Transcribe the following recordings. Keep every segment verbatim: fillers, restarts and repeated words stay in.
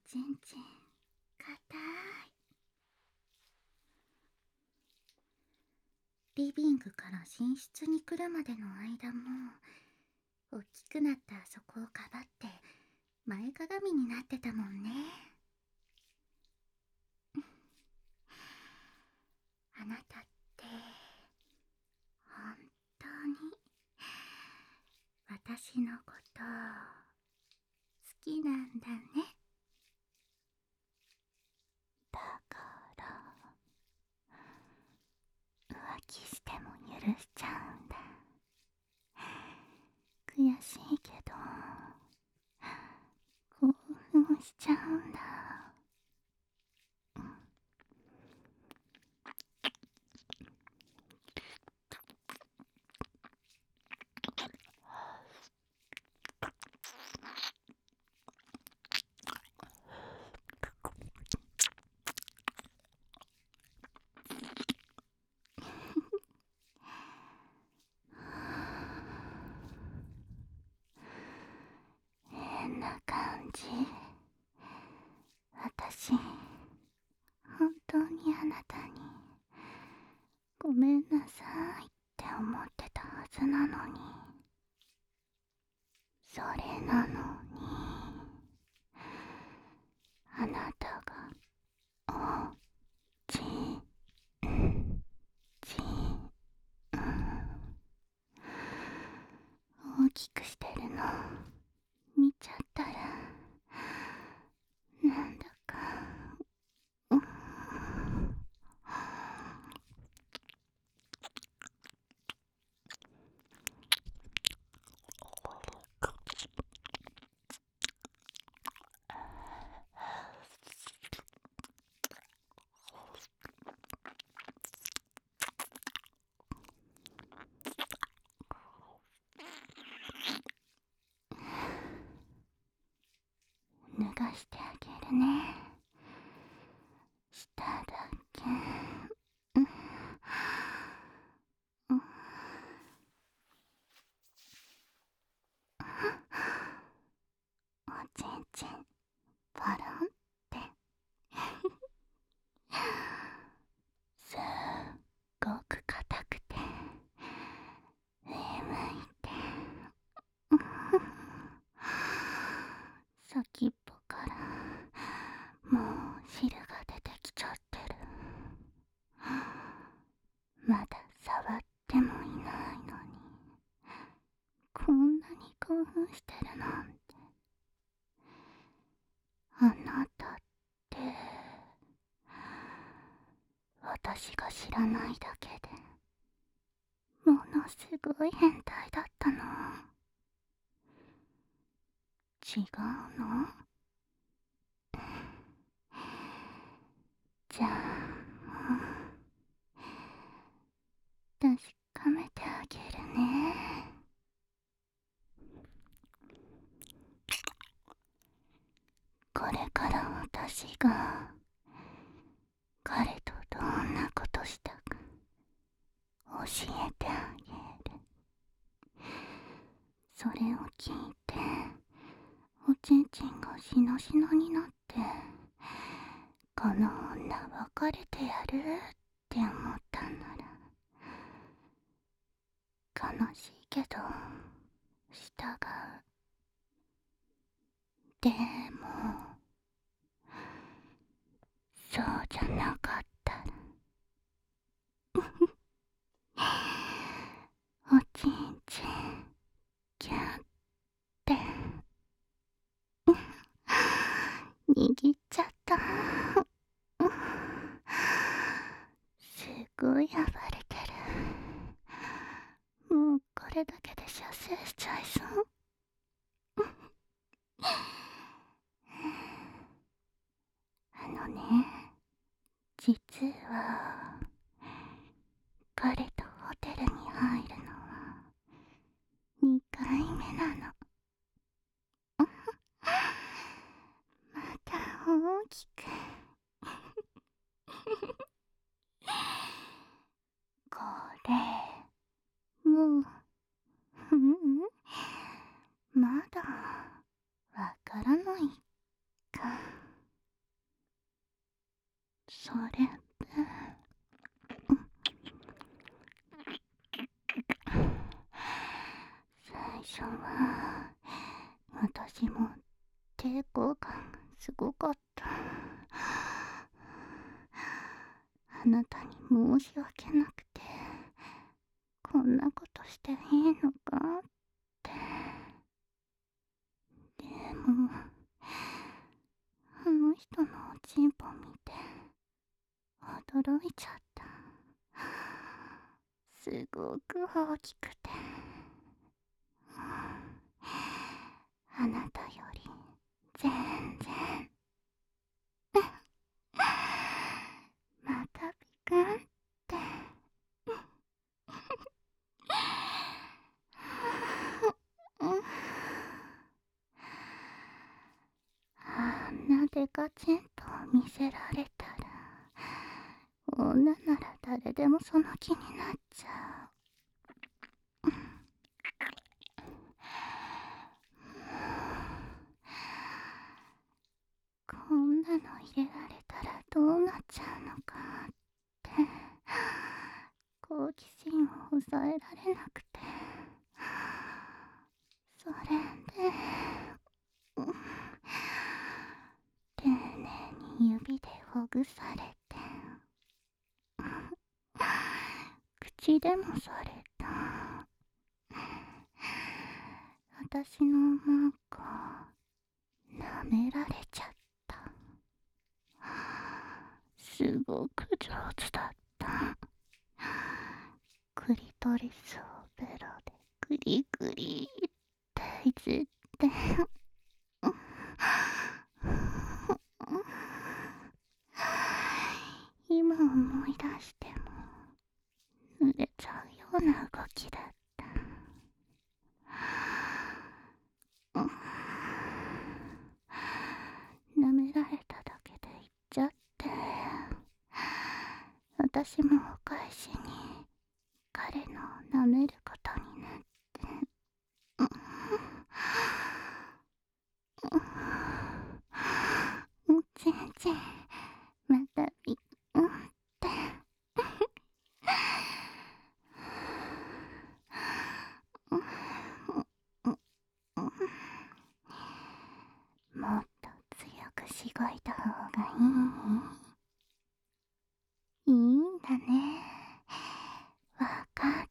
ちんちんかたい。リビングから寝室に来るまでの間も大きくなったあそこをかばって前かがみになってたもんね。あなたって本当に私のこと好きなんだね。だから浮気しても許しちゃうんだ。悔しいけど興奮しちゃうんだ。変な感じ。私本当にあなたにごめんなさいって思ってたはずなのに。それなのにあなたがおちんちん大きくしてるの見ちゃったらなんだかうー脱がしてあげるね。下だけ。うんうんおちんちんポロンってすっごく硬くて上向いて先っぽからもう汁が出てきちゃってる。まだ触ってもいないのにこんなに興奮してるなんて。あなたって私が知らないだけでものすごい変態だったの？違うの？じゃあ確かめてあげるね。これから私が彼とどんなことしたか教えてあげる。それを聞いておちんちんがしなしなになってこの女別れてやるって思ったんなら悲しいけど従う。でもそうじゃなかったらおちんちんキュッて握っちゃった。すごい暴れてる。もうこれだけで射精しちゃいそう。あのね、実は彼とホテルに入るのはにかいめなの。また大きくこれもうふんまだわからないか。 それって最初は私も抵抗感がすごかった。あなたに申し訳なくて、こんなことしていいのかって。でもあの人のおちんぽ見て驚いちゃった。すごく大きくて、あなたより全然。またピクンって。あんなデカチンと見せられたら、女なら誰でもその気になっちゃう。こんなの入れられたらどうなっちゃうのかって、好奇心を抑えられなくて。それで、丁寧に指でほぐされて、口でもされた。私のマコ舐められちゃった。すごく上手だった。クリトリスをベロでグリグリっていじって、今思い出しても濡れちゃうような動きだった。舐められただけで言っちゃって、私もお返しに彼の舐めることになって、おちんちんまたビクンって。もっと強くしごいた方がいい？いいんだね。わかった。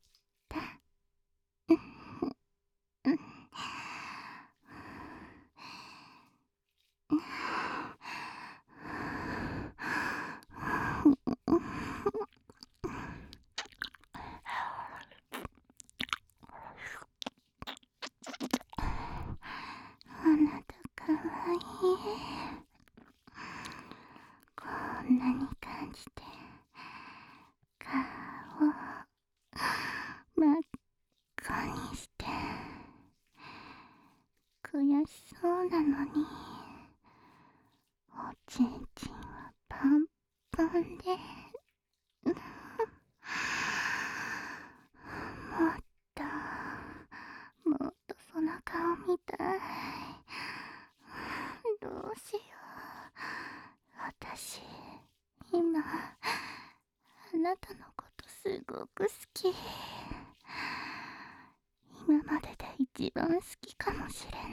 あなたかわいい。こんなに感じて顔を真っ赤にして悔しそうなのに、おちんちんはパンパンで、もっともっとその顔見たい。どうしよう。私今あなたのことすごく好き。今までで一番好きかもしれない。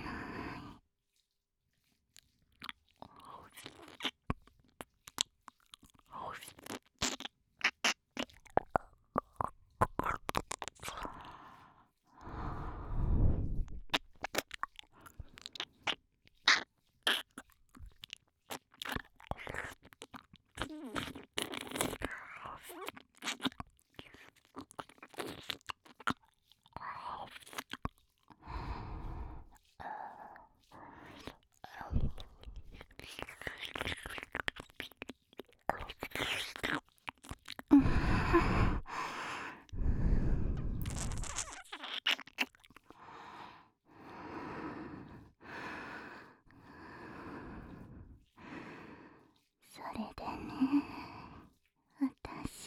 それでね、私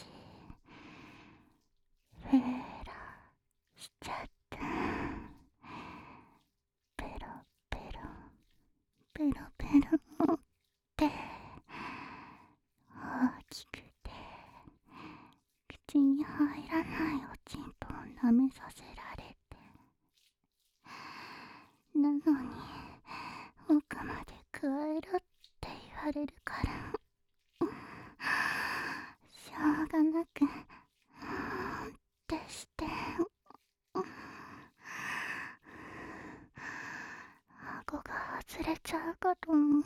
フェラしちゃった。ペロペロペロペロって大き口に入らないおちんぽを舐めさせられて、なのに奥まで加えろって言われるから、しょうがなくうんってして顎が外れちゃうかと思った。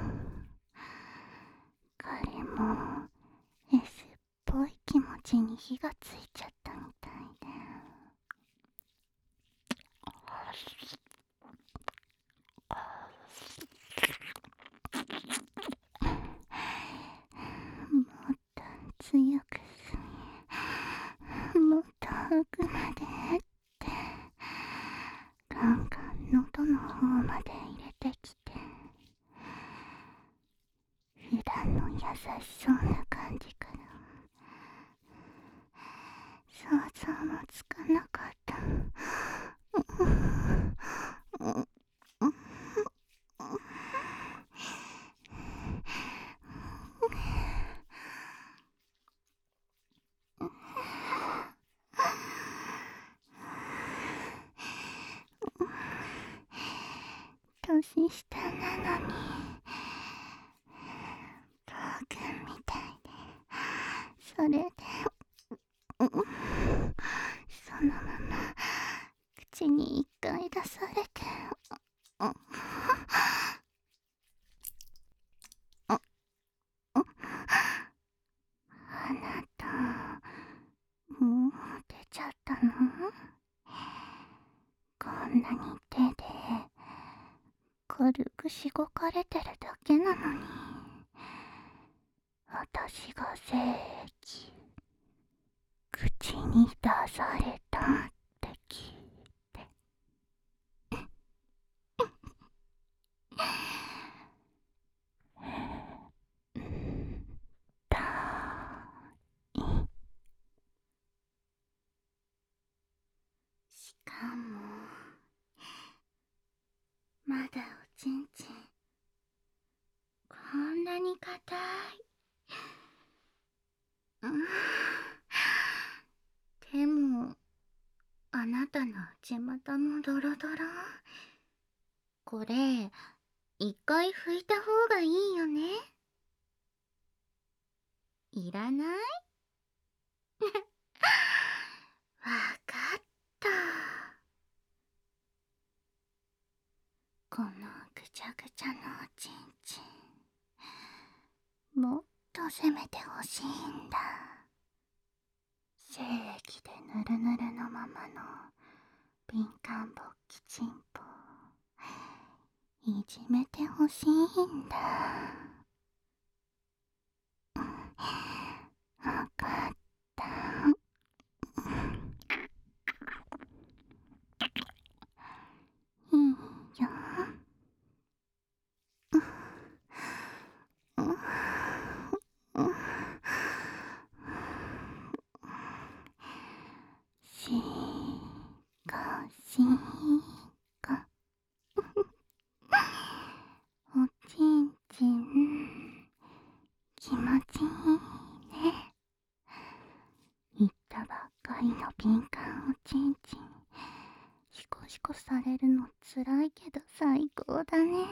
彼も S っぽい気持ちに火がついちゃったみたいで、もっと強く吸い、もっと奥までってガンガン喉の方まで入れてきて、普段の優しそうな感じから想像もつかなかった。年下なのに暴君みたいで、それでそのまま口に一回出されて、あなたもう出ちゃったの？こんなに手で軽くしごかれてるだけなのに、私が精液口に出されたって聞いてだい。しかもまだおちんちんこんなに硬い。うん、でもあなたの内股もドロドロ。これ一回拭いた方がいいよね。いらない？わかった。このぐちゃぐちゃのおちんちん、もっと攻めてほしいんだ。精液でぬるぬるのままの敏感勃起チンポいじめてほしいんだ。わかった。いいよ。しかしかおちんちん気持ちいいね。言ったばっかりの敏感おちんちんシコシコされるのつらいけど最高だね。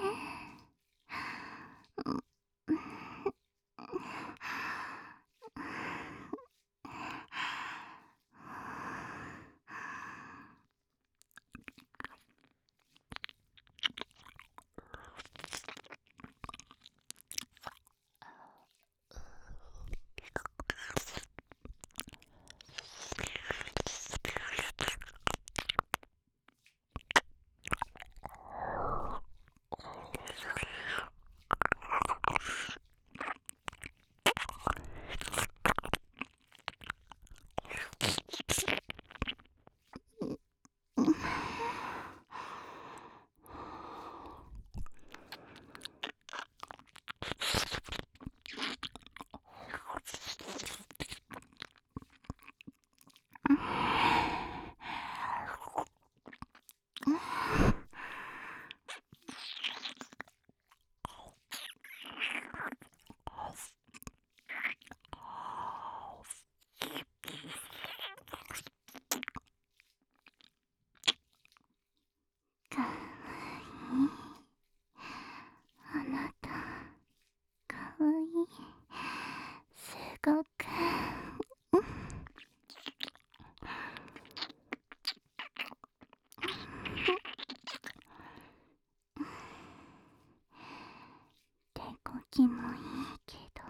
きもいいけど、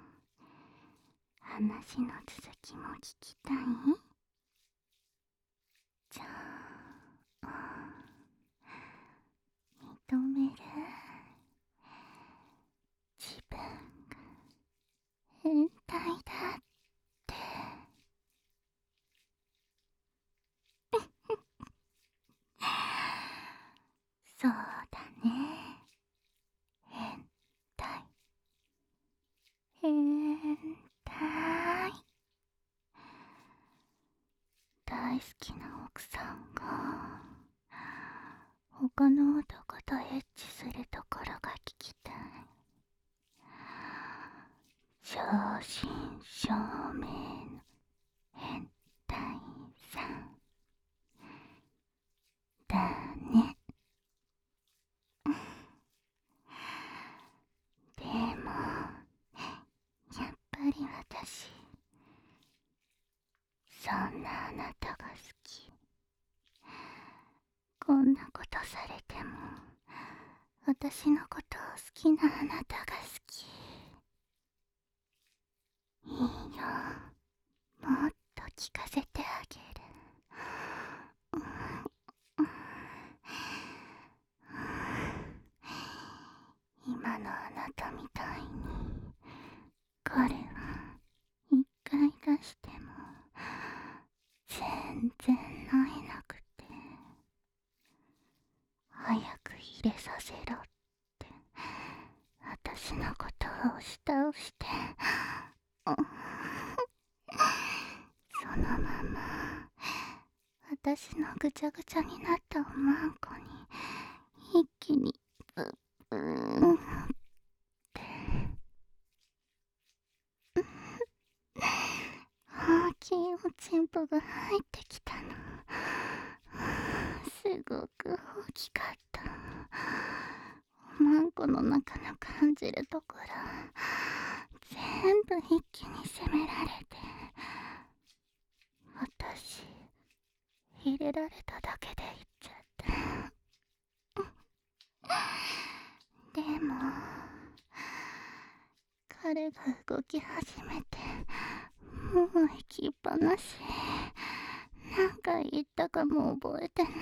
話の続きも聞きたい？じゃあ、認める？自分が変態だって。そうだね。変態。変態。大好きな奥さんが他の男とエッチするところが聞きたい。正真正銘の変態さんだね。でもやっぱり私、そんなあなたが好き。こんなことされても私のことを好きなあなたが好き。いいよ、もっと聞かせてあげる。今のあなたみたいに彼は一回出しても全然萎えなくて、早く入れさせろって私のことを押し倒して、そのまま私のぐちゃぐちゃになったおまんこに一気にブッブーンって大きいおちんぽが入ってきたの。すごく大きかった。おまんこの中の感じるところ全部一気に責められて、私入れられただけで言っちゃった。でも彼が動き始めて、もう行きっぱなし。何回言ったかも覚えてない。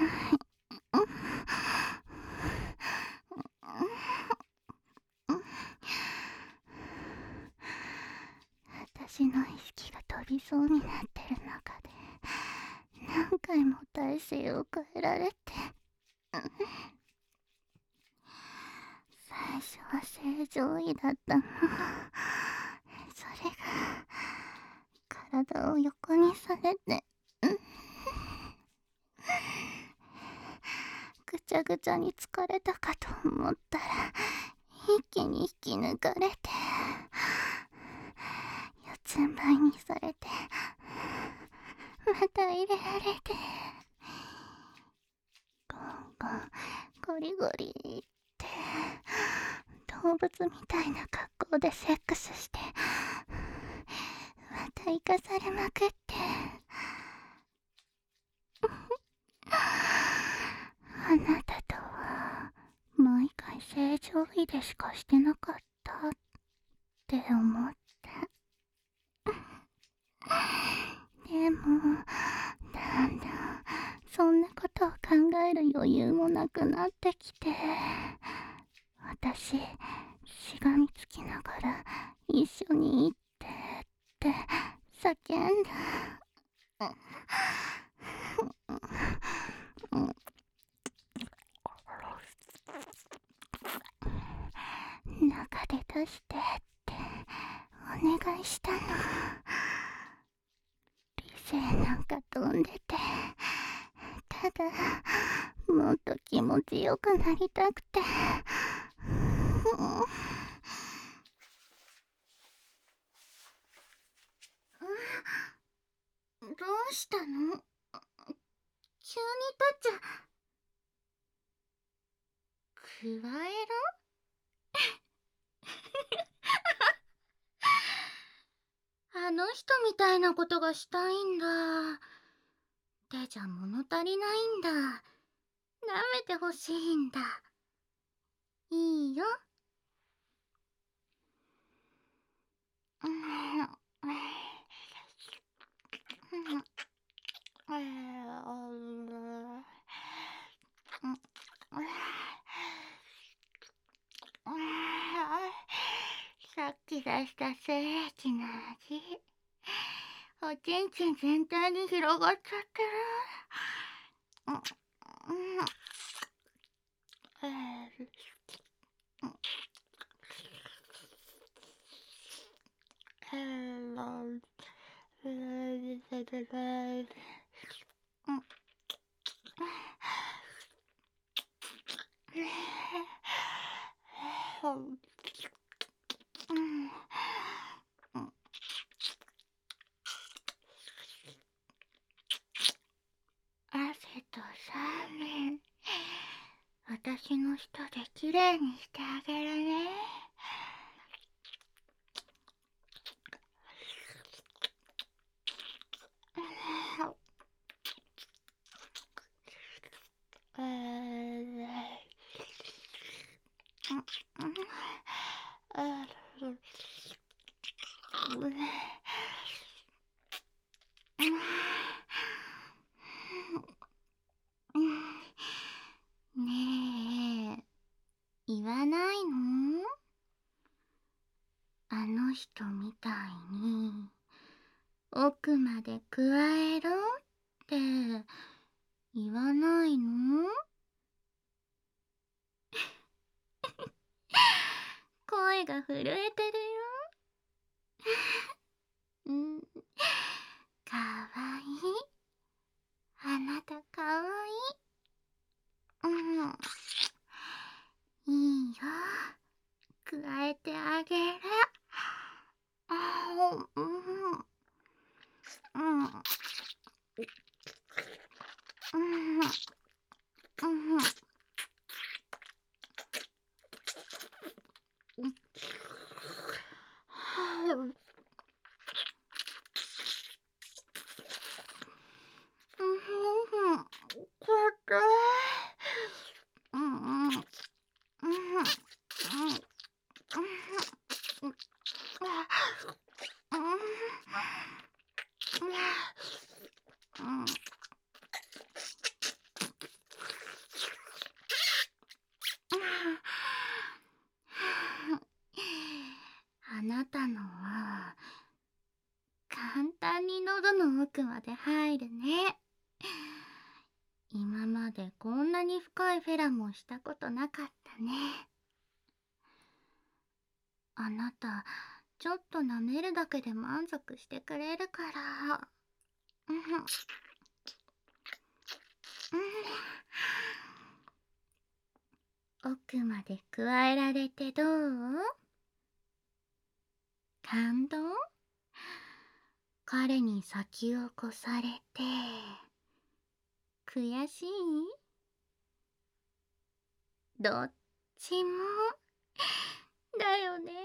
私の意識が飛びそうになってる中で何回も体勢を変えられて、最初は正常位だったの。それが体を横にされて、ぐちゃぐちゃに疲れたかと思ったら一気に引き抜かれて、四つん這いにされて、また入れられて、ゴンゴンゴリゴリって動物みたいな格好でセックスして、また生かされまくって、あなたとは毎回正常位でしかしてなかったって思って。でもだんだんそんなことを考える余裕もなくなってきて、私しがみつきながら一緒に行ってって叫んだ。中で出してってお願いしたの。理性なんか飛んでて、ただもっと気持ちよくなりたくて。どうしたの？急に立っちゃ。クワエロ？あの人みたいなことがしたいんだ。でじゃ物足りないんだ。舐めてほしいんだ。いいよ。 さっき出した精液の味、おちんちん全体に広がっちゃってる。うんうんえーえーえーうんうん汗とサーメン、私の舌できれいにしてあげるね。えーねえ、言わないの？あの人みたいに奥まで加えろって言わないの？声が震えてるよ。うん、かわいい。あなたかわいい。うん、いいよ。加えてあげる。あうん、うん、うん、うん、うん。あなたのは簡単に喉の奥まで入るね。今までこんなに深いフェラモンしたことなかったね。あなた、ちょっと舐めるだけで満足してくれるから。うん、うん、奥まで加えられてどう？感動？彼に先を越されて悔しい？どっちもだよね。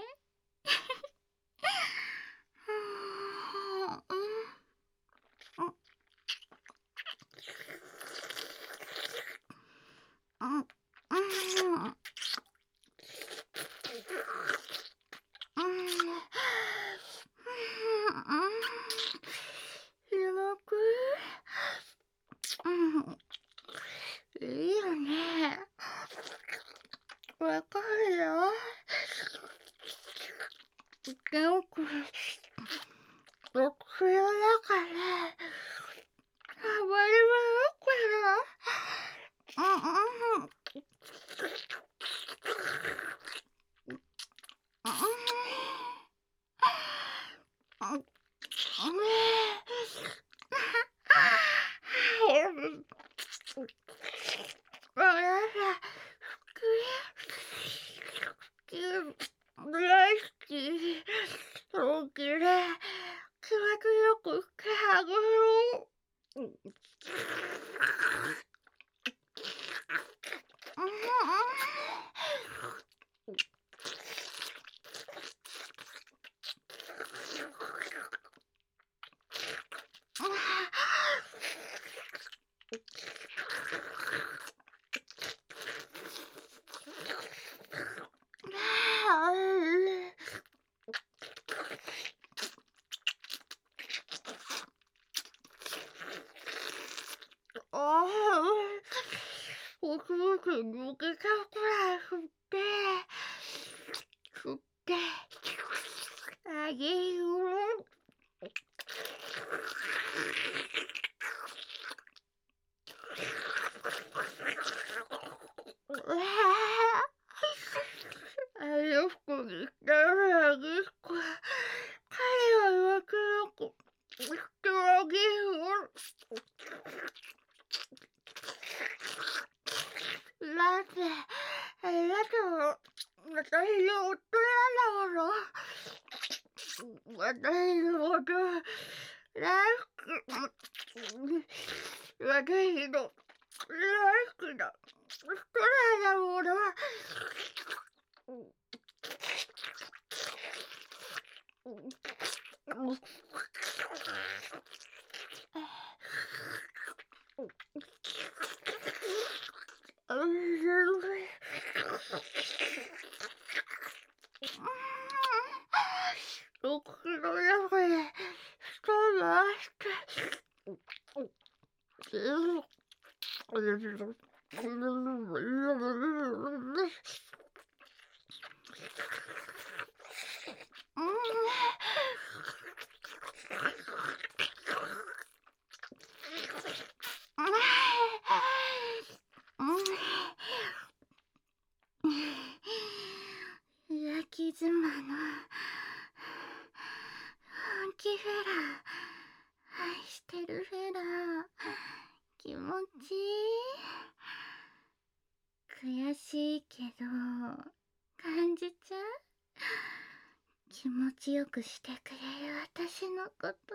うんうんいいよね。わかるよ。でもこれ、僕よ。 我说可不给他过来说的，说的，哎呦！哎呦，我的天呐！快点啊，给我，给我给我！拉的，拉的，我的有对了了，我的有的，来个，我的有，来个的，对了我的。我看到要回来，说了，焼き妻の本気フェラ愛してるフェラ気持ちいい悔しいけど感じちゃう気持ちよくしてくれる私のこと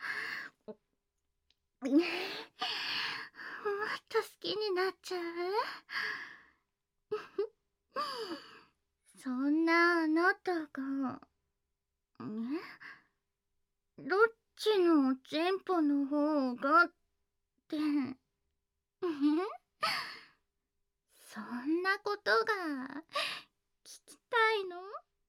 もっと好きになっちゃうそんなあなたがねどっちのおちんぽの方がってそんなことが聞きたいの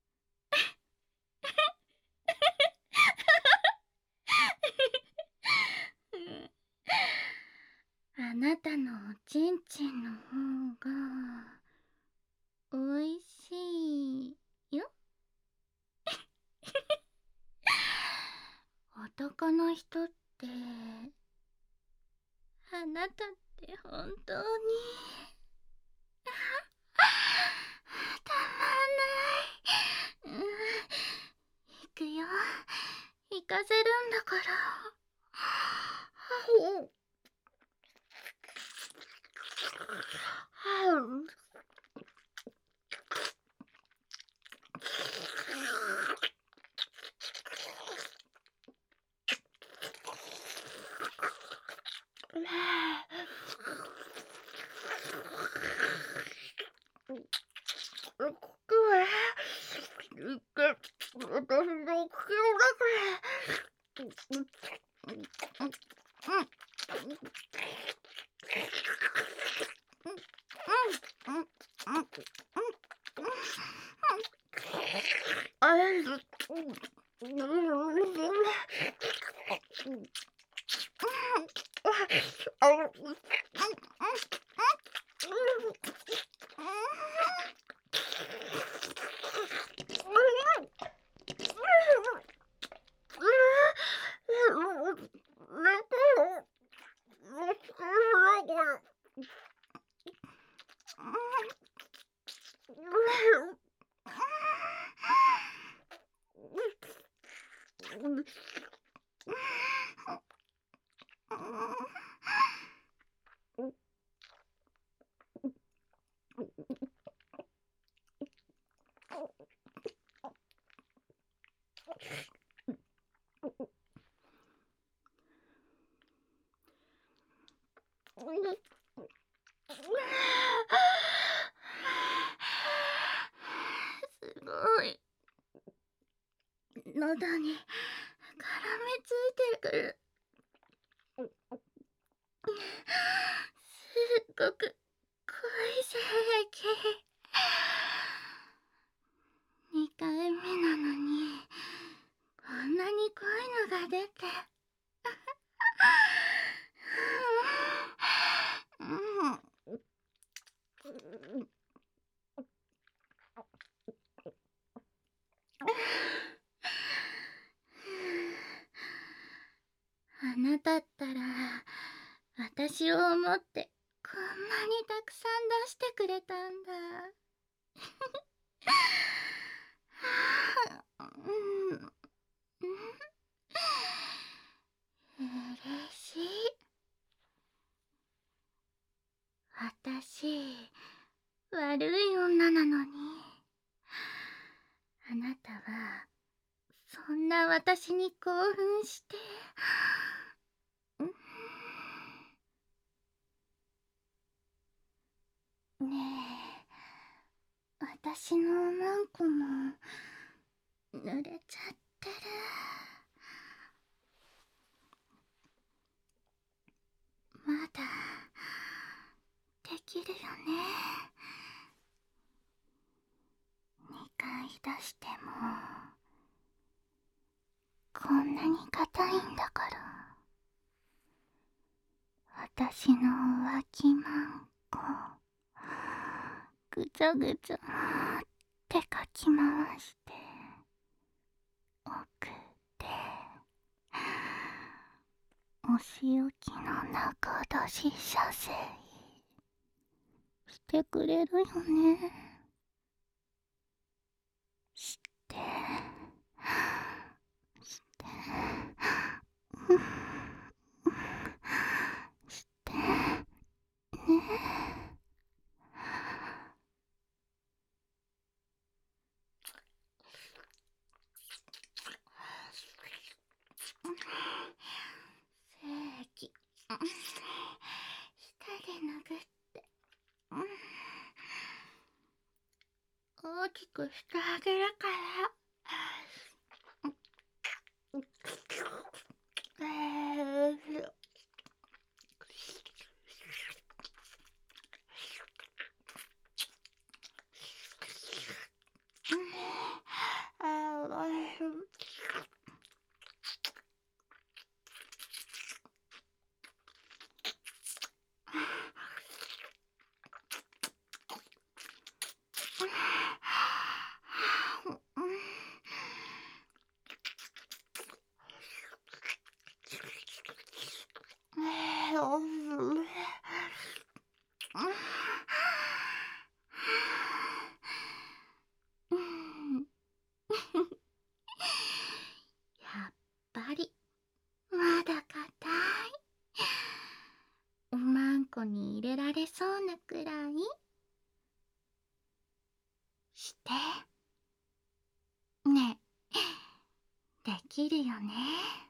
あなたのおちんちんの方がおいしいよ男の人ってあなたって本当にたまんない、うん、行くよ行かせるんだからすごい喉に絡みついてくるすっごく濃い精液にかいめなのにこんなに濃いのが出てだったら私を思ってこんなにたくさん出してくれたんだ。はあ、うん、うん、嬉しい。私悪い女なのに、あなたはそんな私に興奮して、ねえ、私のおまんこも濡れちゃってる。まだできるよね。にかい出してもこんなに硬いんだから。私の脇まんこぐちゃぐちゃってかき回して奥でお仕置きの中出し射精してくれるよね。してしてうんしてね。精液舌で拭って大きくしてあげるから。えーあーおいしい。やっぱりまだ硬い。おまんこに入れられそうなくらいしてね。できるよね。